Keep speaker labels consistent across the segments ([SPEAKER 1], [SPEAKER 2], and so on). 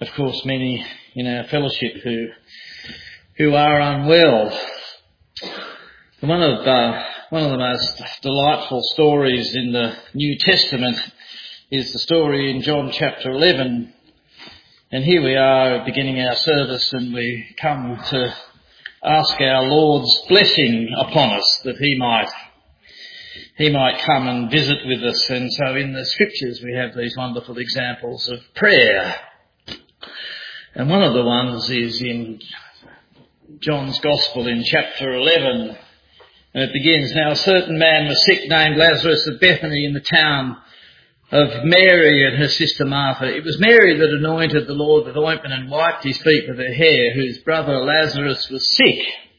[SPEAKER 1] of course, many in our fellowship who are unwell. One of the most delightful stories in the New Testament is the story in John chapter 11. And here we are beginning our service, and we come to ask our Lord's blessing upon us, that He might come and visit with us. And so in the scriptures we have these wonderful examples of prayer. And one of the ones is in John's Gospel in chapter 11. And it begins, "Now a certain man was sick named Lazarus of Bethany in the town of Mary and her sister Martha. It was Mary that anointed the Lord with ointment and wiped his feet with her hair, whose brother Lazarus was sick.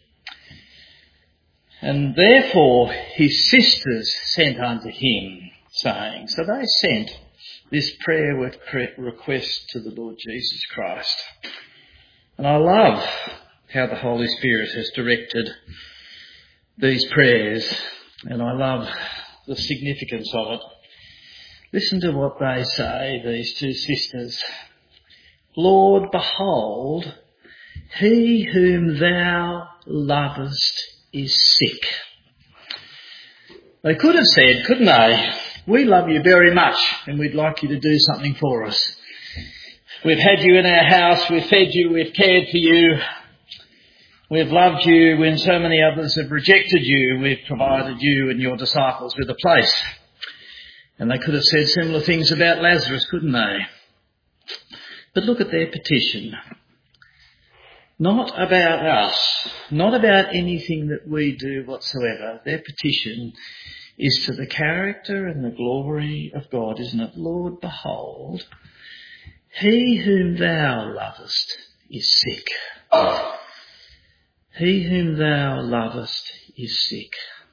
[SPEAKER 1] And therefore his sisters sent unto him, saying," so they sent this prayer with request to the Lord Jesus Christ. And I love how the Holy Spirit has directed these prayers, and I love the significance of it. Listen to what they say, these two sisters. "Lord, behold, he whom thou lovest is sick." They could have said, couldn't they, "We love you very much and we'd like you to do something for us. We've had you in our house, we've fed you, we've cared for you. We've loved you when so many others have rejected you. We've provided you and your disciples with a place." And they could have said similar things about Lazarus, couldn't they? But look at their petition. Not about us, not about anything that we do whatsoever. Their petition is to the character and the glory of God, isn't it? "Lord, behold, he whom thou lovest is sick." He whom thou lovest is sick.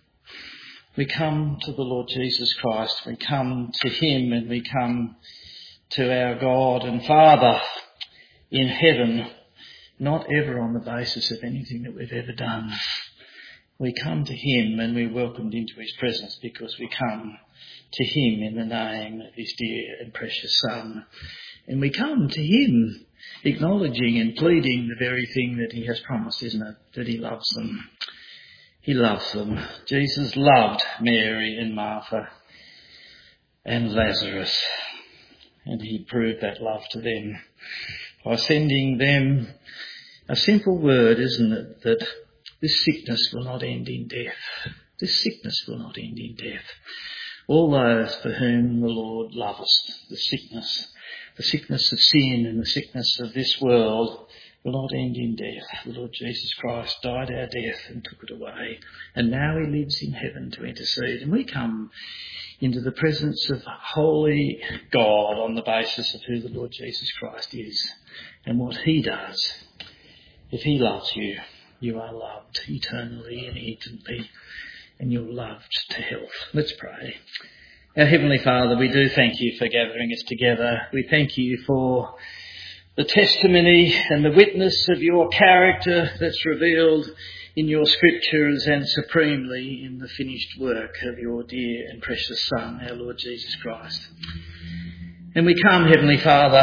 [SPEAKER 1] We come to the Lord Jesus Christ, we come to him, and we come to our God and Father in heaven, not ever on the basis of anything that we've ever done. We come to him and we're welcomed into his presence because we come to him in the name of his dear and precious Son. And we come to him acknowledging and pleading the very thing that he has promised, isn't it? That he loves them. He loves them. Jesus loved Mary and Martha and Lazarus, and he proved that love to them by sending them a simple word, isn't it? That this sickness will not end in death. This sickness will not end in death. All those for whom the Lord loveth, the sickness of sin and the sickness of this world will not end in death. The Lord Jesus Christ died our death and took it away. And now he lives in heaven to intercede. And we come into the presence of holy God on the basis of who the Lord Jesus Christ is and what he does. If he loves you, you are loved eternally and instantly, and you're loved to health. Let's pray. Our Heavenly Father, we do thank you for gathering us together. We thank you for the testimony and the witness of your character that's revealed in your scriptures and supremely in the finished work of your dear and precious Son, our Lord Jesus Christ. And we come, Heavenly Father,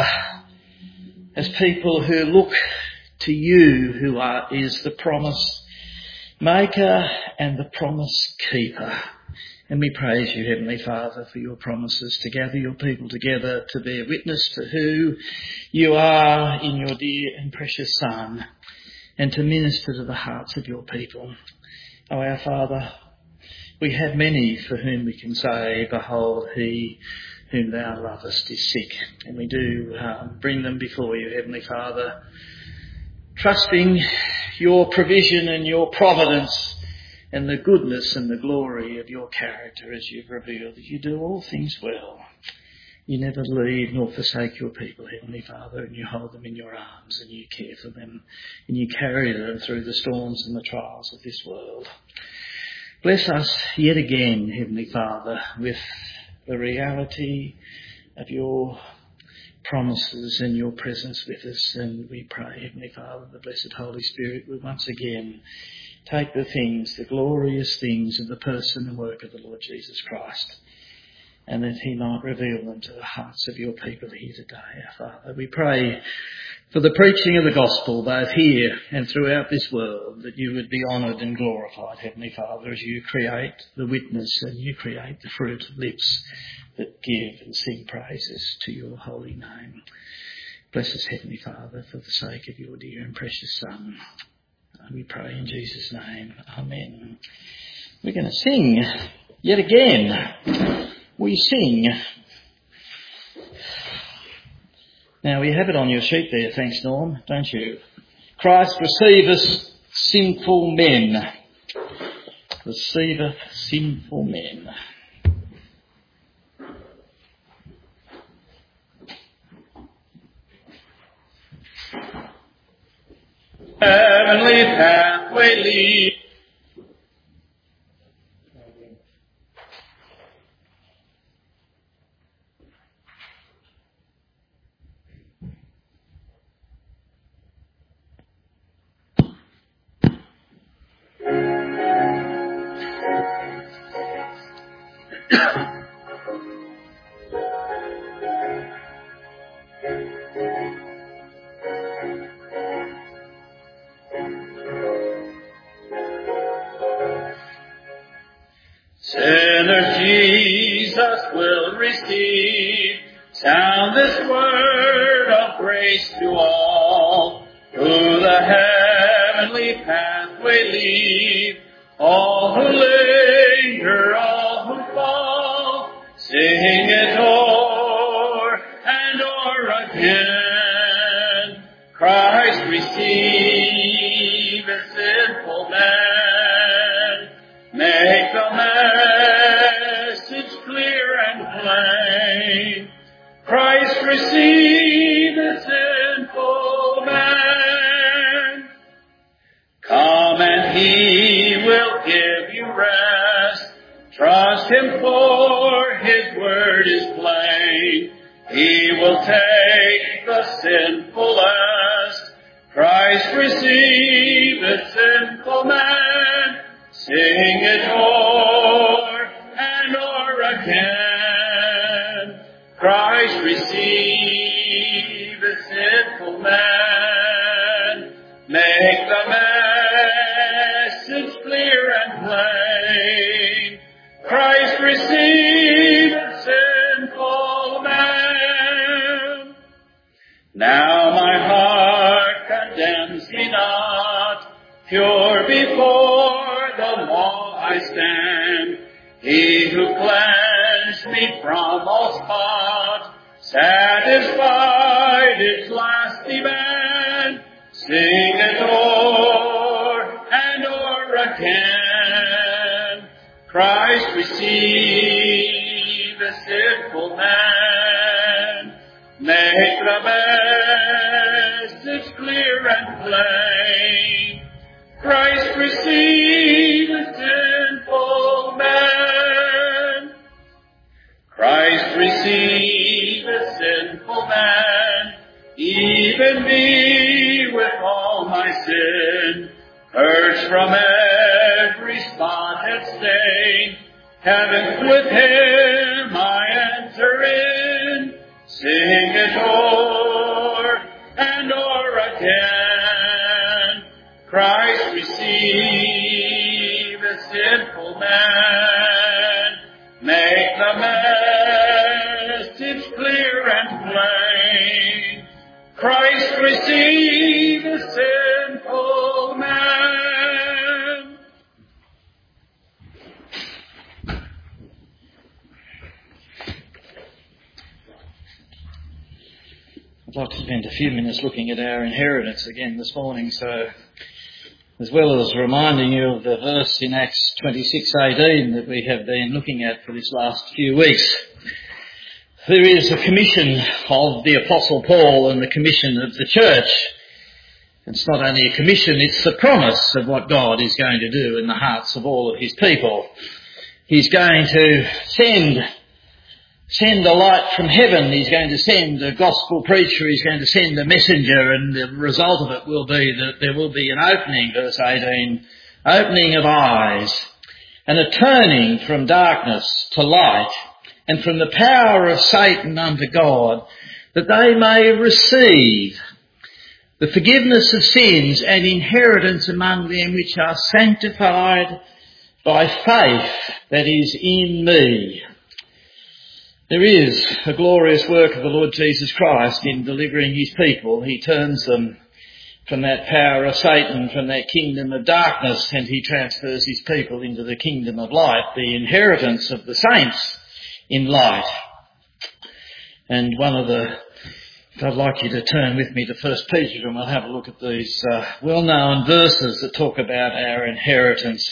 [SPEAKER 1] as people who look to you, who is the promise maker and the promise keeper. And we praise you, Heavenly Father, for your promises to gather your people together to bear witness to who you are in your dear and precious Son, and to minister to the hearts of your people. Oh, our Father, we have many for whom we can say, "Behold, he whom thou lovest is sick." And we do bring them before you, Heavenly Father, trusting your provision and your providence and the goodness and the glory of your character as you've revealed, that you do all things well. You never leave nor forsake your people, Heavenly Father, and you hold them in your arms and you care for them and you carry them through the storms and the trials of this world. Bless us yet again, Heavenly Father, with the reality of your promises and your presence with us. And we pray, Heavenly Father, the blessed Holy Spirit will once again take the things, the glorious things of the person and work of the Lord Jesus Christ, and that he might reveal them to the hearts of your people here today, our Father. We pray for the preaching of the gospel, both here and throughout this world, that you would be honoured and glorified, Heavenly Father, as you create the witness and you create the fruit of lips that give and sing praises to your holy name. Bless us, Heavenly Father, for the sake of your dear and precious Son. We pray in Jesus' name. Amen. We're going to sing yet again. We sing. Now, we have it on your sheet there, thanks Norm, don't you? Christ receiveth sinful men. Receiveth sinful men.
[SPEAKER 2] Heavenly pathway lead. Sinners Jesus will receive. Sound this word of grace to all, who the heavenly pathway lead. All who linger, all who fall, sing it o'er and o'er again. Christ receive a sinful man. Make the message clear and plain. Christ receive a sinful man. Come and he will give you rest. Trust him, for his word is plain. He will take the sinfulest. Christ receive a sinful man. Sing it o'er and o'er again. Christ receive a sinful man. Make the message clear and plain. Christ receive a sinful man. Now my heart condemns me not, pure before the law I stand. He who cleansed me from all spot, satisfied its last demand. Sing it o'er and o'er again. Christ receive a sinful man. Make the message clear and plain. Christ receive a sinful man. Christ receive a sinful man. Even me with all my sin, purged from every spot and stain. Heaven with him I enter in. Sing it o'er and o'er again. Christ receive a sinful man. Make the message clear and plain. Christ receive a sinful man.
[SPEAKER 1] I'd like to spend a few minutes looking at our inheritance again this morning, so as well as reminding you of the verse in Acts 26:18 that we have been looking at for this last few weeks. There is a commission of the Apostle Paul and the commission of the church. It's not only a commission, it's the promise of what God is going to do in the hearts of all of his people. He's going to send a light from heaven. He's going to send a gospel preacher. He's going to send a messenger, and the result of it will be that there will be an opening, verse 18, opening of eyes, and a turning from darkness to light, and from the power of Satan unto God, that they may receive the forgiveness of sins and inheritance among them which are sanctified by faith that is in me. There is a glorious work of the Lord Jesus Christ in delivering his people. He turns them from that power of Satan, from that kingdom of darkness, and he transfers his people into the kingdom of light, the inheritance of the saints in light. And I'd like you to turn with me to 1 Peter, and we'll have a look at these well-known verses that talk about our inheritance.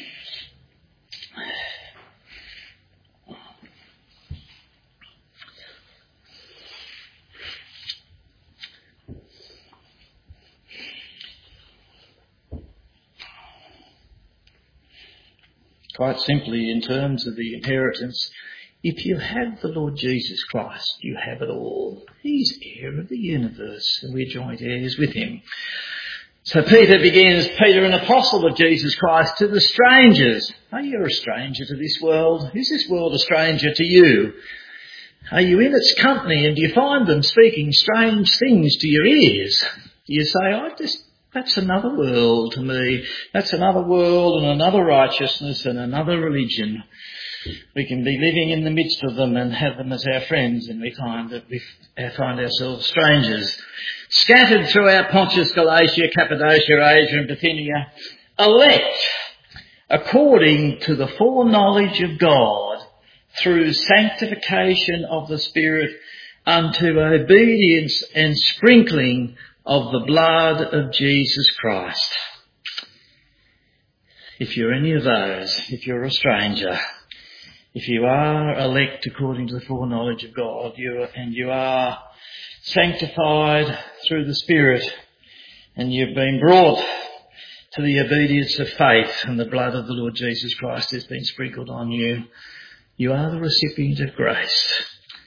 [SPEAKER 1] Quite simply, in terms of the inheritance, if you have the Lord Jesus Christ, you have it all. He's heir of the universe, and we're joint heirs with him. So Peter begins, Peter, an apostle of Jesus Christ, to the strangers. Are you a stranger to this world? Is this world a stranger to you? Are you in its company, and do you find them speaking strange things to your ears? Do you say, that's another world to me. That's another world and another righteousness and another religion. We can be living in the midst of them and have them as our friends, and we find ourselves strangers. Scattered throughout Pontus, Galatia, Cappadocia, Asia and Bithynia, elect according to the foreknowledge of God through sanctification of the Spirit unto obedience and sprinkling of the blood of Jesus Christ. If you're any of those, if you're a stranger, if you are elect according to the foreknowledge of God, you are sanctified through the Spirit, and you've been brought to the obedience of faith, and the blood of the Lord Jesus Christ has been sprinkled on you, you are the recipient of grace.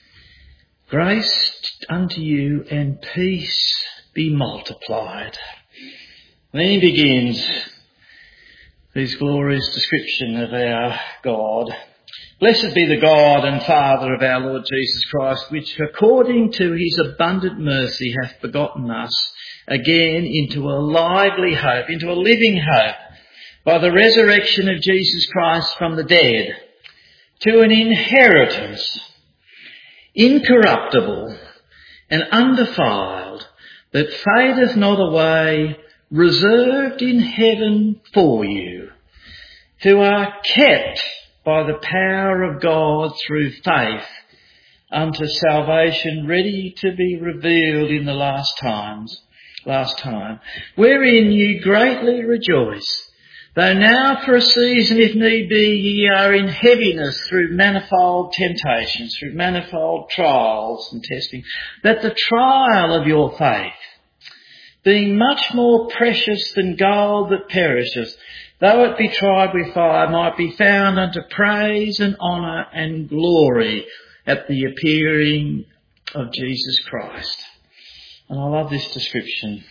[SPEAKER 1] Grace unto you and peace be multiplied. And then he begins his glorious description of our God. Blessed be the God and Father of our Lord Jesus Christ, which according to his abundant mercy hath begotten us again into a lively hope, into a living hope, by the resurrection of Jesus Christ from the dead, to an inheritance incorruptible and undefiled, that fadeth not away, reserved in heaven for you, who are kept by the power of God through faith unto salvation, ready to be revealed in the last time, wherein ye greatly rejoice, though now for a season, if need be, ye are in heaviness through manifold temptations, through manifold trials and testing, that the trial of your faith, being much more precious than gold that perisheth, though it be tried with fire, might be found unto praise and honour and glory at the appearing of Jesus Christ. And I love this description.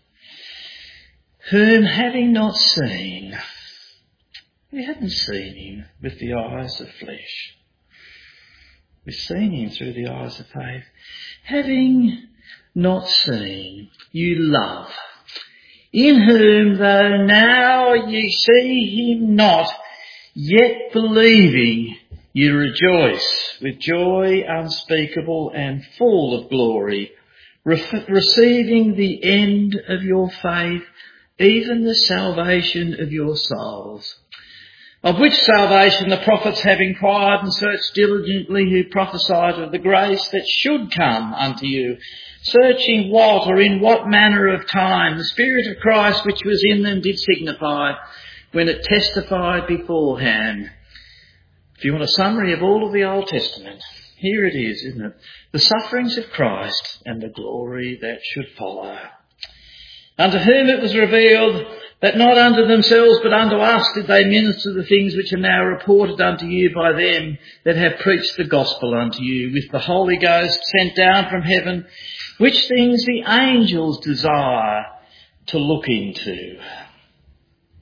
[SPEAKER 1] Whom having not seen, we haven't seen him with the eyes of flesh. We've seen him through the eyes of faith. Having not seen, you love, in whom though now ye see him not, yet believing you rejoice with joy unspeakable and full of glory, receiving the end of your faith, even the salvation of your souls. Of which salvation the prophets have inquired and searched diligently, who prophesied of the grace that should come unto you, searching what or in what manner of time the Spirit of Christ which was in them did signify, when it testified beforehand. If you want a summary of all of the Old Testament, here it is, isn't it? The sufferings of Christ and the glory that should follow. Unto whom it was revealed that not unto themselves but unto us did they minister the things which are now reported unto you by them that have preached the gospel unto you, with the Holy Ghost sent down from heaven, which things the angels desire to look into.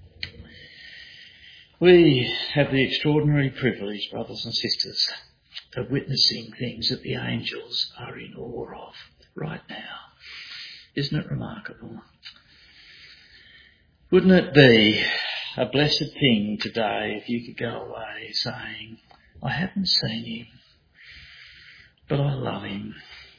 [SPEAKER 1] We have the extraordinary privilege, brothers and sisters, are witnessing things that the angels are in awe of right now. Isn't it remarkable? Wouldn't it be a blessed thing today if you could go away saying, I haven't seen him, but I love him.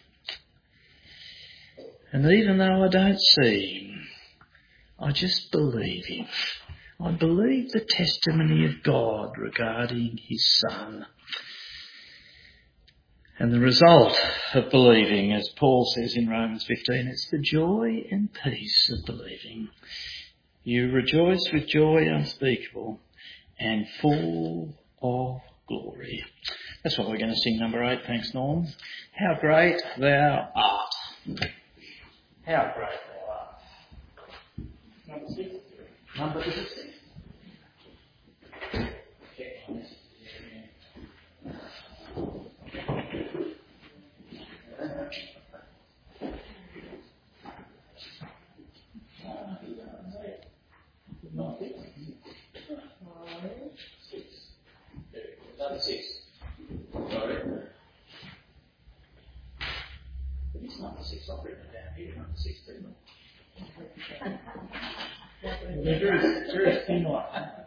[SPEAKER 1] And even though I don't see him, I just believe him. I believe the testimony of God regarding his Son. And the result of believing, as Paul says in Romans 15, it's the joy and peace of believing. You rejoice with joy unspeakable and full of glory. That's what we're going to sing, number 8. Thanks, Norm. How great thou art. How great thou art. Number 6. Number 6. Number 6. Sorry. It is number 6. I've written it down here. Number 6, didn't I? Drew's thin like that.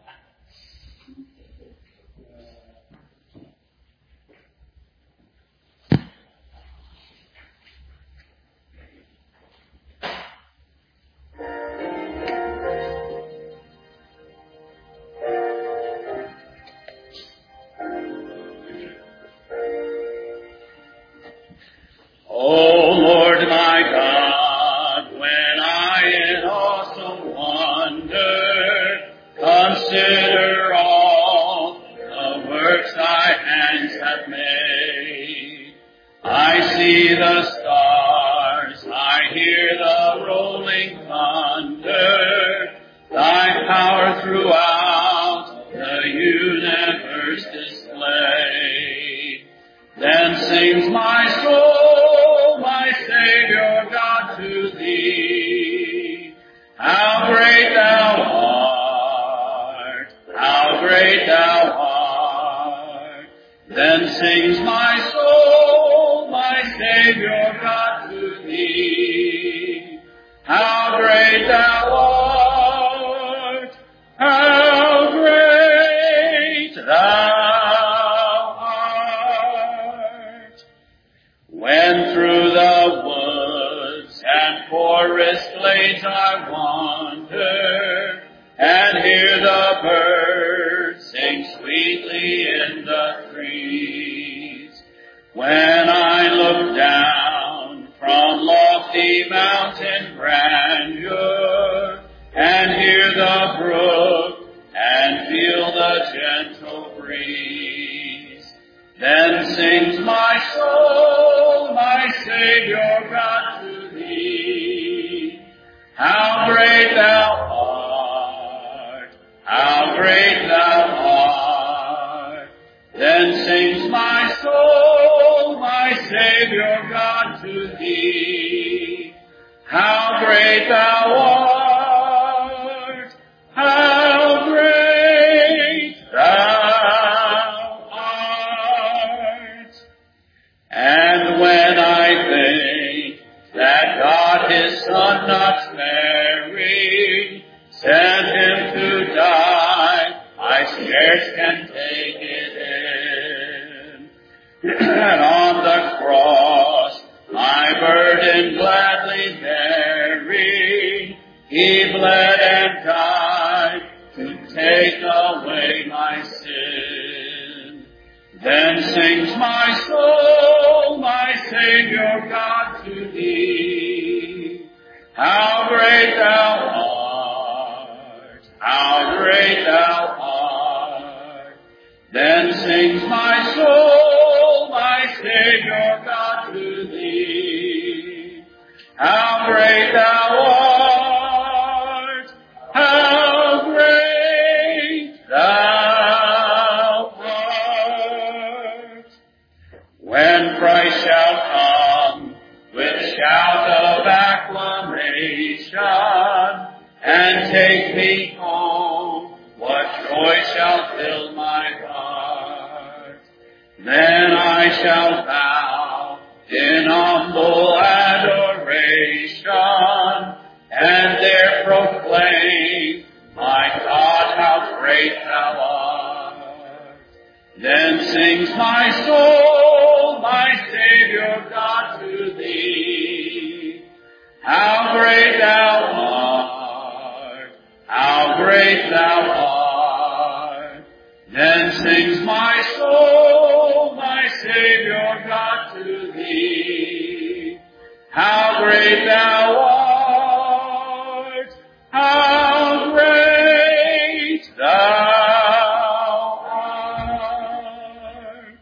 [SPEAKER 2] Then I and there proclaim, my God, how great thou art. Then sings my soul, my Saviour God, to thee. How great thou art, how great thou art. Then sings my soul, my Saviour God, to thee. How great thou art, how great thou art.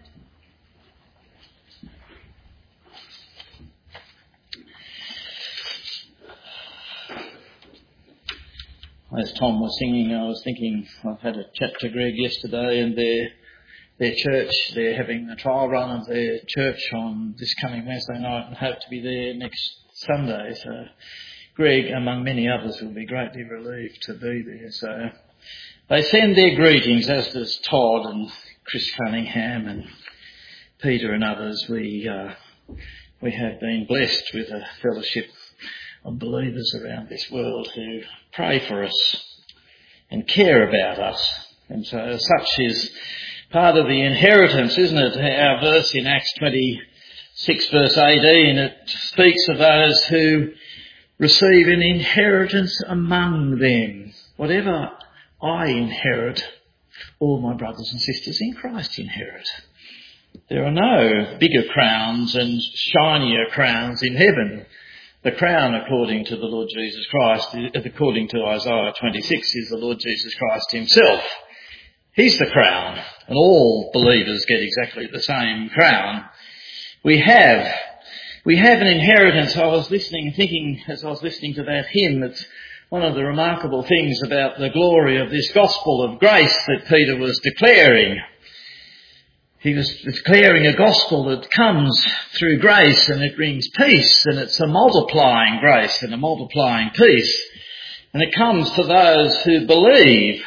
[SPEAKER 1] As Tom was singing, I was thinking, I've had a chat to Greg yesterday, and their church, they're having the trial run of their church on this coming Wednesday night and hope to be there next Sunday. So Greg, among many others, will be greatly relieved to be there. So they send their greetings, as does Todd and Chris Cunningham and Peter and others. We have been blessed with a fellowship of believers around this world who pray for us and care about us. And so such is part of the inheritance, isn't it? Our verse in Acts 26 verse 18, it speaks of those who receive an inheritance among them. Whatever I inherit, all my brothers and sisters in Christ inherit. There are no bigger crowns and shinier crowns in heaven. The crown, according to the Lord Jesus Christ, according to Isaiah 26, is the Lord Jesus Christ himself. He's the crown, and all believers get exactly the same crown. We have an inheritance. I was listening and thinking as I was listening to that hymn, it's one of the remarkable things about the glory of this gospel of grace that Peter was declaring. He was declaring a gospel that comes through grace and it brings peace, and it's a multiplying grace and a multiplying peace. And it comes to those who believe.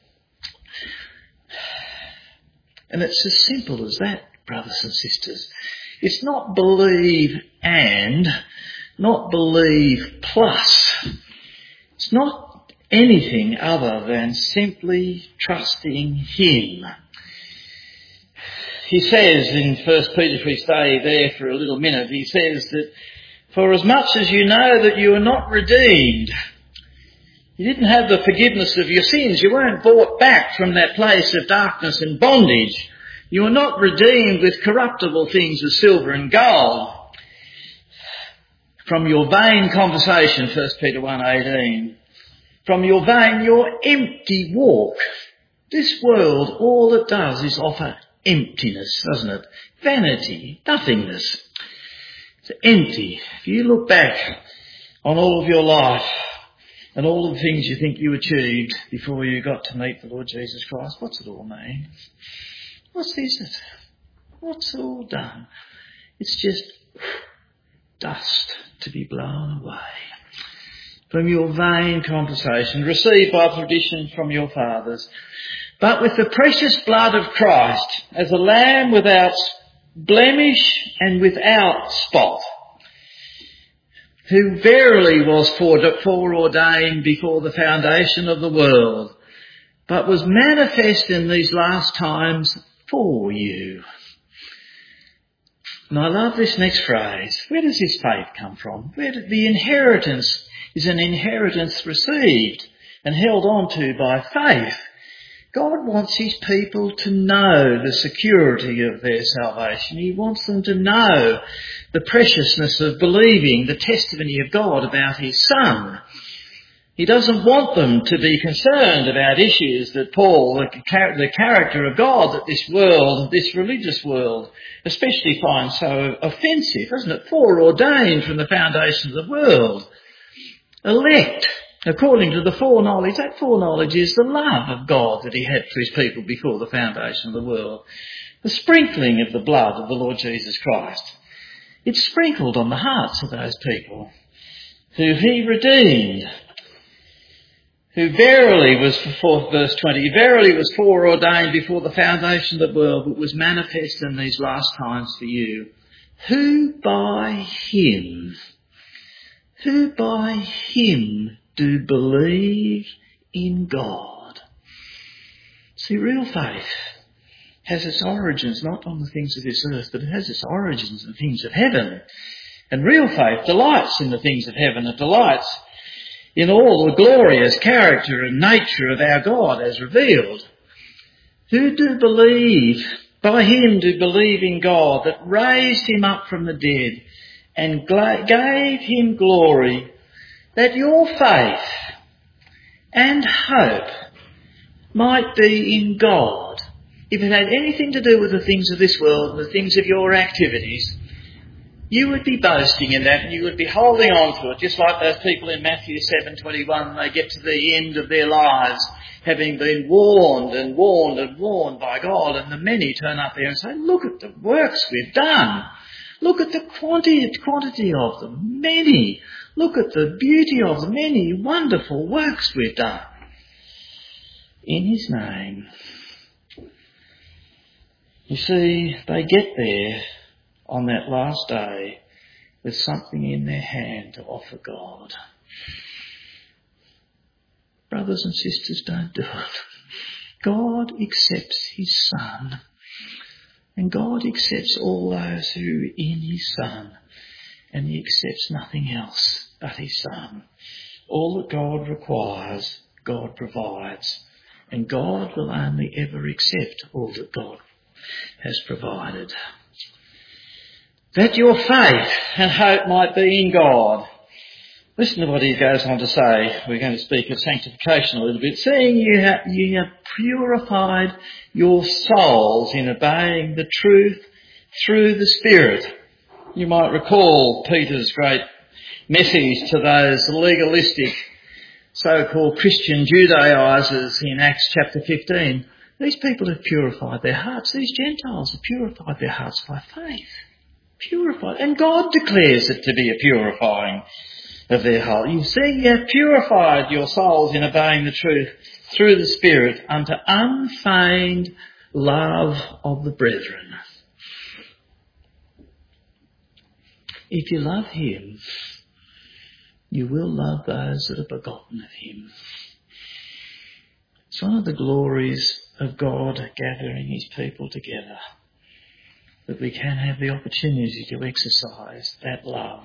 [SPEAKER 1] And it's as simple as that, brothers and sisters. It's not believe and, not believe plus. It's not anything other than simply trusting him. He says in 1 Peter, if we stay there for a little minute, he says that for as much as you know that you are not redeemed, you didn't have the forgiveness of your sins, you weren't brought back from that place of darkness and bondage, you were not redeemed with corruptible things as silver and gold, from your vain conversation, 1 Peter 1:18, from your vain, your empty walk. This world, all it does is offer emptiness, doesn't it? Vanity, nothingness. It's empty. If you look back on all of your life and all the things you think you achieved before you got to meet the Lord Jesus Christ, what's it all mean? What is it? What's it all done? It's just dust to be blown away. From your vain conversation, received by tradition from your fathers, but with the precious blood of Christ, as a lamb without blemish and without spot, who verily was foreordained before the foundation of the world, but was manifest in these last times for you. And I love this next phrase. Where does this faith come from? The inheritance is an inheritance received and held on to by faith. God wants his people to know the security of their salvation. He wants them to know the preciousness of believing the testimony of God about his Son. He doesn't want them to be concerned about issues that Paul, the character of God that this world, this religious world, especially finds so offensive, isn't it? Foreordained from the foundation of the world. Elect. According to the foreknowledge, that foreknowledge is the love of God that he had for his people before the foundation of the world. The sprinkling of the blood of the Lord Jesus Christ. It's sprinkled on the hearts of those people who he redeemed, who verily was, verse 20, verily was foreordained before the foundation of the world, but was manifest in these last times for you, who by him, who by him do believe in God. See, real faith has its origins not on the things of this earth, but it has its origins in the things of heaven. And real faith delights in the things of heaven. It delights in all the glorious character and nature of our God as revealed. Who do believe, by him do believe in God that raised him up from the dead and gave him glory, that your faith and hope might be in God. If it had anything to do with the things of this world and the things of your activities, you would be boasting in that and you would be holding on to it, just like those people in Matthew 7:21, they get to the end of their lives, having been warned and warned and warned by God, and the many turn up there and say, look at the works we've done. Look at the quantity of them, many. Look at the beauty of the many wonderful works we've done in his name. You see, they get there on that last day with something in their hand to offer God. Brothers and sisters, don't do it. God accepts his Son, and God accepts all those who are in his Son, and he accepts nothing else but his Son. All that God requires, God provides, and God will only ever accept all that God has provided. That your faith and hope might be in God. Listen to what he goes on to say. We're going to speak of sanctification a little bit. Seeing you have purified your souls in obeying the truth through the Spirit. You might recall Peter's great message to those legalistic so-called Christian Judaizers in Acts chapter 15. These people have purified their hearts. These Gentiles have purified their hearts by faith. Purified. And God declares it to be a purifying of their heart. You see, you have purified your souls in obeying the truth through the Spirit unto unfeigned love of the brethren. If you love him, you will love those that are begotten of him. It's one of the glories of God gathering his people together, that we can have the opportunity to exercise that love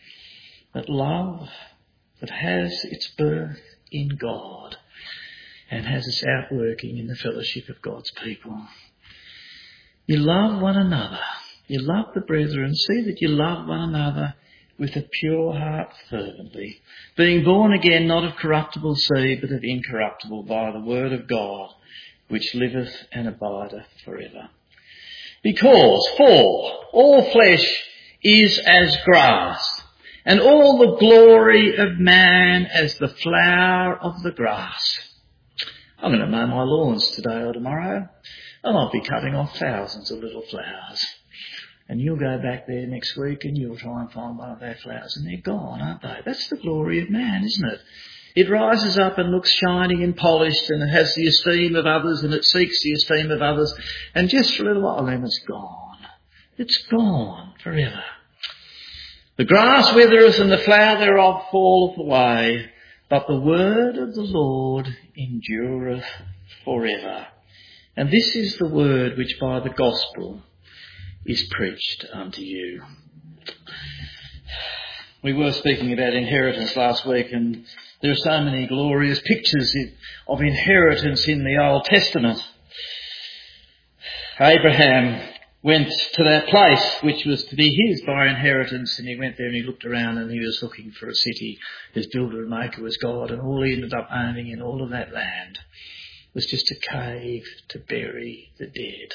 [SPEAKER 1] that has its birth in God and has its outworking in the fellowship of God's people. You love one another. You love the brethren. See that you love one another with a pure heart fervently, being born again not of corruptible seed, but of incorruptible, by the word of God, which liveth and abideth forever. Because, for all flesh is as grass, and all the glory of man as the flower of the grass. I'm going to mow my lawns today or tomorrow, and I'll be cutting off thousands of little flowers. And you'll go back there next week and you'll try and find one of their flowers, and they're gone, aren't they? That's the glory of man, isn't it? It rises up and looks shiny and polished, and it has the esteem of others, and it seeks the esteem of others, and just for a little while then it's gone. It's gone forever. The grass withereth and the flower thereof falleth away, but the word of the Lord endureth forever. And this is the word which by the gospel is preached unto you. We were speaking about inheritance last week, and there are so many glorious pictures of inheritance in the Old Testament. Abraham went to that place which was to be his by inheritance, and he went there and he looked around and he was looking for a city whose builder and maker was God, and all he ended up owning in all of that land was just a cave to bury the dead.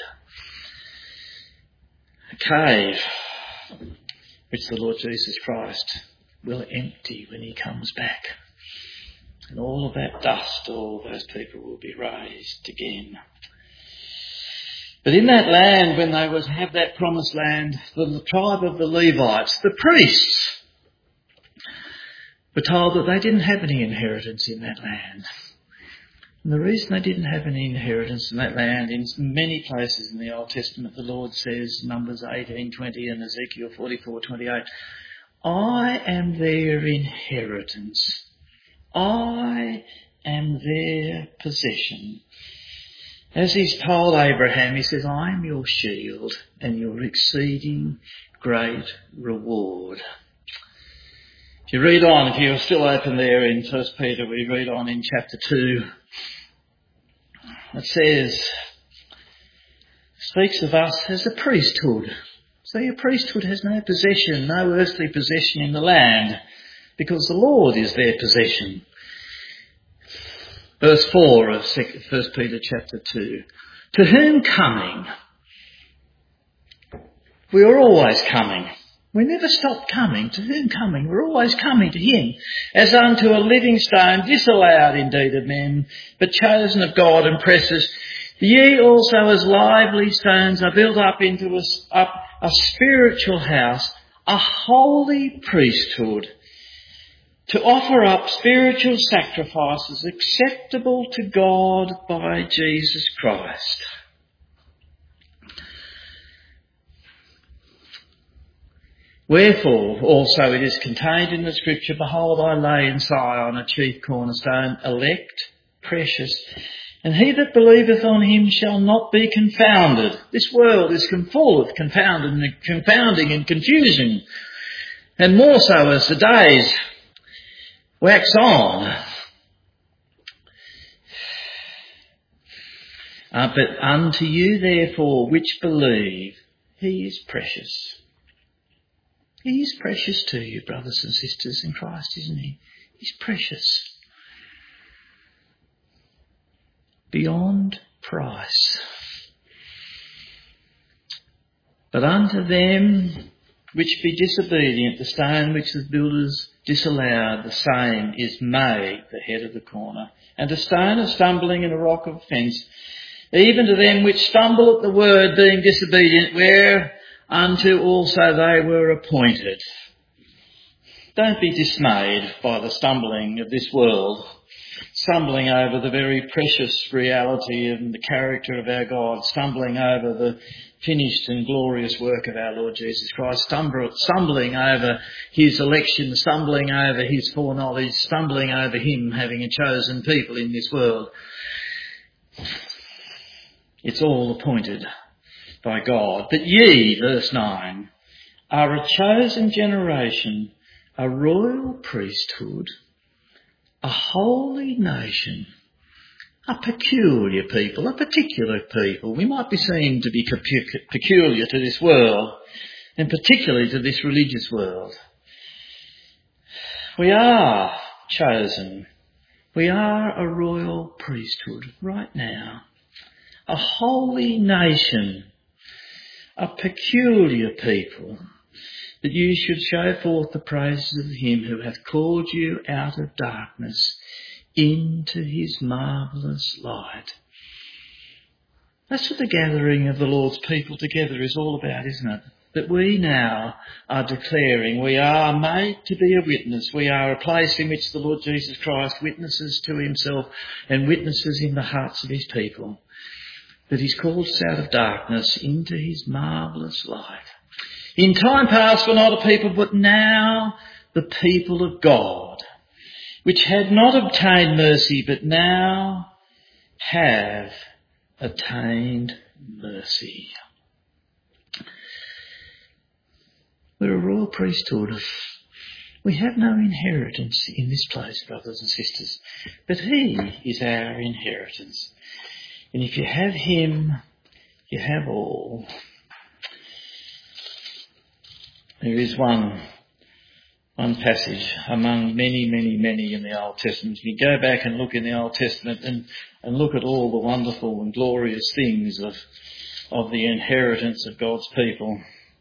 [SPEAKER 1] A cave which the Lord Jesus Christ will empty when he comes back. And all of that dust, all those people will be raised again. But in that land, when they would have that promised land, the tribe of the Levites, the priests, were told that they didn't have any inheritance in that land. And the reason they didn't have any inheritance in that land, in many places in the Old Testament, the Lord says, Numbers 18:20 and Ezekiel 44:28, I am their inheritance. I am their possession. As he's told Abraham, he says, I am your shield and your exceeding great reward. If you read on, if you're still open there in 1 Peter, we read on in chapter 2. It says, speaks of us as a priesthood. So your priesthood has no possession, no earthly possession in the land, because the Lord is their possession. Verse 4 of 1 Peter chapter 2. To whom coming? We are always coming. We never stop coming. To whom coming? We're always coming to him, as unto a living stone, disallowed indeed of men, but chosen of God and precious. Ye also as lively stones are built up into a spiritual house, a holy priesthood, to offer up spiritual sacrifices acceptable to God by Jesus Christ. Wherefore also it is contained in the Scripture, behold, I lay in Sion a chief cornerstone, elect, precious, and he that believeth on him shall not be confounded. This world is full of confounding and confusion, and more so as the days wax on. But unto you therefore which believe, he is precious. He is precious to you, brothers and sisters in Christ, isn't he? He's precious. Beyond price. But unto them which be disobedient, the stone which the builders disallowed, the same is made the head of the corner, and a stone of stumbling and a rock of offence, even to them which stumble at the word, being disobedient, whereunto also they were appointed. Don't be dismayed by the stumbling of this world, stumbling over the very precious reality and the character of our God, stumbling over the finished and glorious work of our Lord Jesus Christ, stumbling over his election, stumbling over his foreknowledge, stumbling over him having a chosen people in this world. It's all appointed by God. But ye, verse 9, are a chosen generation, a royal priesthood, a holy nation, a peculiar people, a particular people. We might be seen to be peculiar to this world, and particularly to this religious world. We are chosen. We are a royal priesthood right now, a holy nation, a peculiar people, that you should show forth the praises of him who hath called you out of darkness into his marvellous light. That's what the gathering of the Lord's people together is all about, isn't it? That we now are declaring we are made to be a witness. We are a place in which the Lord Jesus Christ witnesses to himself and witnesses in the hearts of his people, that he's called us out of darkness into his marvellous light. In time past we're not a people, but now the people of God, which had not obtained mercy, but now have attained mercy. We're a royal priesthood. We have no inheritance in this place, brothers and sisters, but he is our inheritance. And if you have him, you have all. There is one passage among many in the Old Testament. You go back and look in the Old Testament and look at all the wonderful and glorious things of the inheritance of God's people.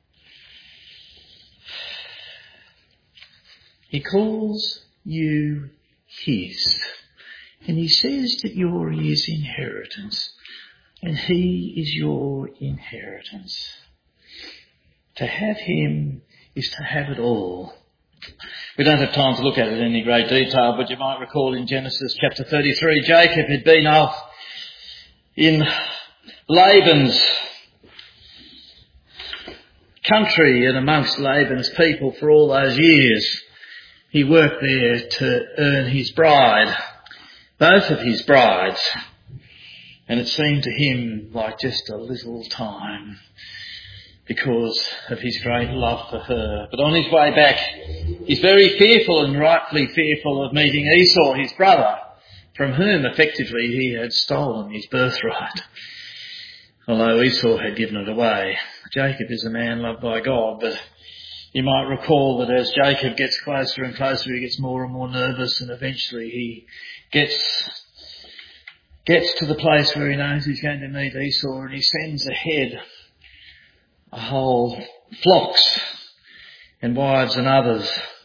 [SPEAKER 1] He calls you his, and he says that you're his inheritance, and he is your inheritance. To have him is to have it all. We don't have time to look at it in any great detail, but you might recall in Genesis chapter 33, Jacob had been off in Laban's country and amongst Laban's people for all those years. He worked there to earn his bride, both of his brides, and it seemed to him like just a little time because of his great love for her. But on his way back, he's very fearful, and rightfully fearful, of meeting Esau, his brother, from whom effectively he had stolen his birthright, although Esau had given it away. Jacob is a man loved by God, but you might recall that as Jacob gets closer and closer, he gets more and more nervous, and eventually he gets to the place where he knows he's going to meet Esau, and he sends ahead a whole flocks and wives and others.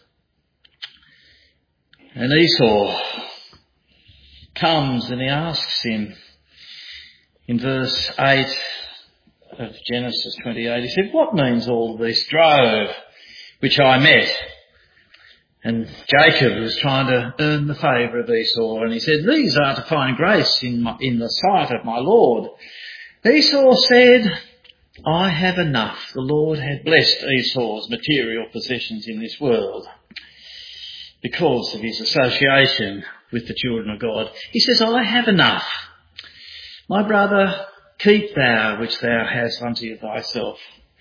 [SPEAKER 1] And Esau comes and he asks him in verse 8 of Genesis 28, he said, "What means all this drove which I met?" And Jacob was trying to earn the favour of Esau, and he said, "These are to find grace in the sight of my Lord." Esau said, "I have enough." The Lord had blessed Esau's material possessions in this world because of his association with the children of God. He says, "I have enough. My brother, keep thou which thou hast unto thyself."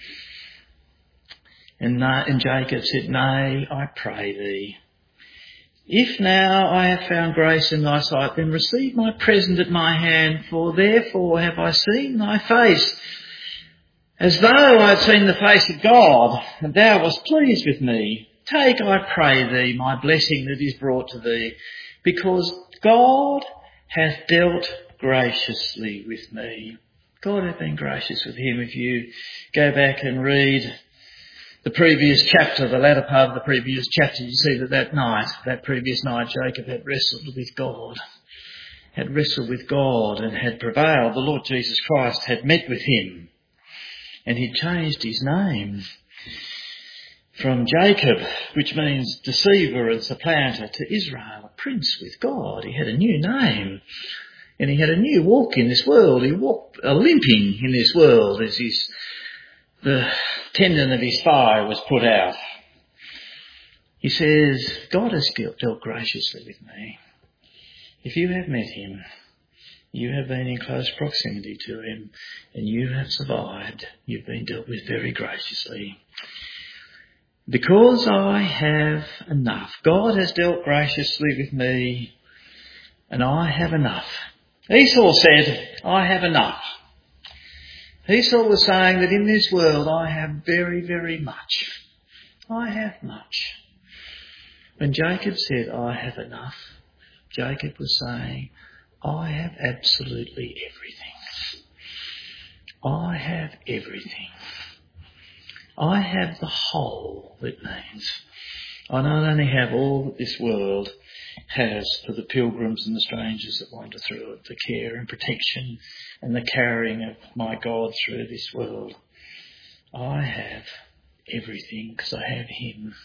[SPEAKER 1] And Jacob said, "Nay, I pray thee, if now I have found grace in thy sight, then receive my present at my hand, for therefore have I seen thy face, as though I had seen the face of God, and thou wast pleased with me. Take, I pray thee, my blessing that is brought to thee, because God hath dealt graciously with me." God had been gracious with him. If you go back and read the previous chapter, the latter part of the previous chapter, you see that previous night, Jacob had wrestled with God, and had prevailed. The Lord Jesus Christ had met with him, and he'd changed his name from Jacob, which means deceiver and supplanter, to Israel, a prince with God. He had a new name, and he had a new walk in this world. He walked limping in this world as the tendon of his thigh was put out. He says, "God has dealt graciously with me." If you have met him, you have been in close proximity to him, and you have survived. You've been dealt with very graciously. Because I have enough. God has dealt graciously with me, and I have enough. Esau said, "I have enough." Esau was saying that in this world I have very, very much. I have much. When Jacob said, "I have enough," Jacob was saying, "I have absolutely everything. I have everything. I have the whole," it means. I not only have all that this world has for the pilgrims and the strangers that wander through it, the care and protection and the carrying of my God through this world. I have everything because I have him.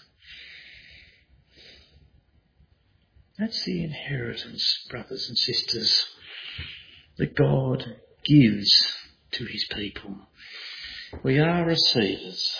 [SPEAKER 1] That's the inheritance, brothers and sisters, that God gives to his people. We are receivers.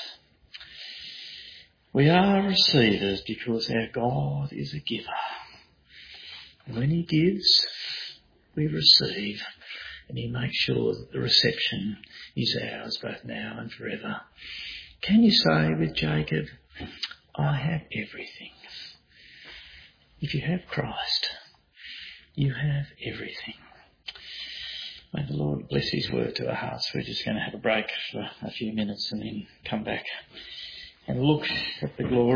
[SPEAKER 1] We are receivers because our God is a giver. And when he gives, we receive, and he makes sure that the reception is ours both now and forever. Can you say with Jacob, "I have everything"? If you have Christ, you have everything. May the Lord bless his word to our hearts. We're just going to have a break for a few minutes and then come back and look at the glory